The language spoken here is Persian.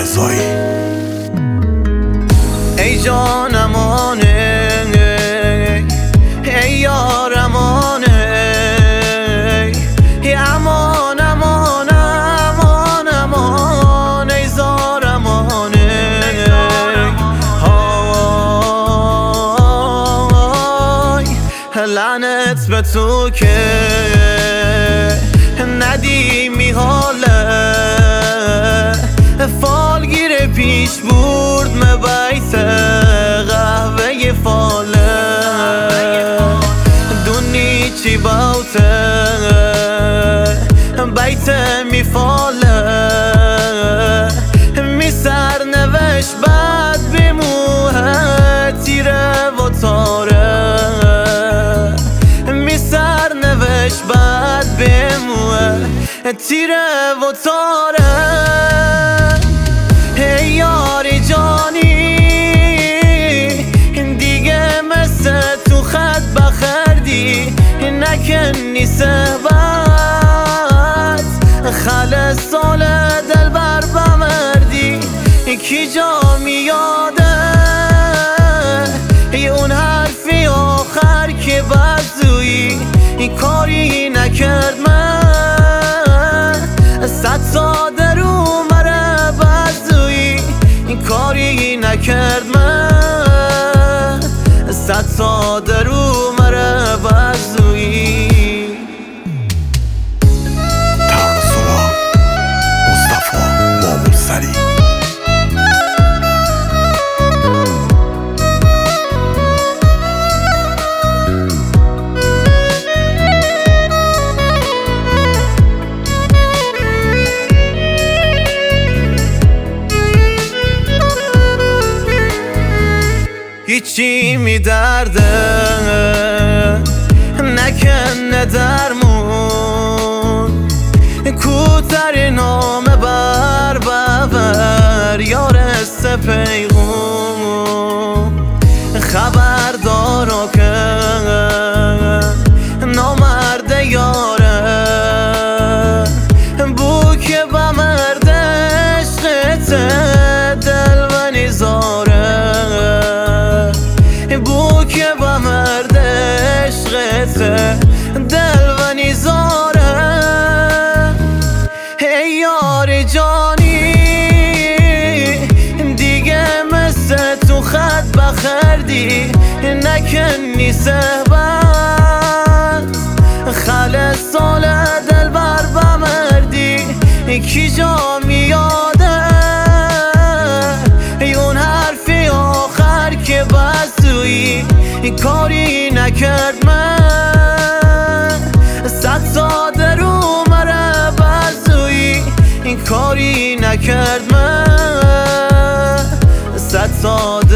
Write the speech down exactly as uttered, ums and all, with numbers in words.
رضایی. ای جانمانه ای یارمانه ای امان امان امان امان ای زارمانه های لعنت به تو که ندیمی حاله فالگیر پیش برد مبیت قهوه فاله دونی چی باوته بیت می فاله می سر نوش بد بیموه تیره و تاره می سر نوش بد بیموه تیره و تاره ای یاری جانی دیگه مثل تو خط بخردی نکنی صحبت خل سال دل بر بمردی کی جا میاده اون حرفی آخر که بزویی کاری نکرد من صد ساده رو مره بزویی کاری نکرد من صد ساده رو مره بزویی. ترانه سرا مصطفی بابوسری. هیچی می درده نکنه درمون کوتر نام بر ببر یار سپیغون خبردارا که نامرد یاره بو که بمرد عشقته دل و نیزاره بو که با مرد عشقته دل و نیزاره ای یار جانی دیگه مثل تو خط بخردی نکنی صحبت خل سال دل بر بمردی کی جا میاده اون حرفی آخر که بزویی کاری نکرد من صد ساده رو مره بزویی کاری نکرد من صد ساده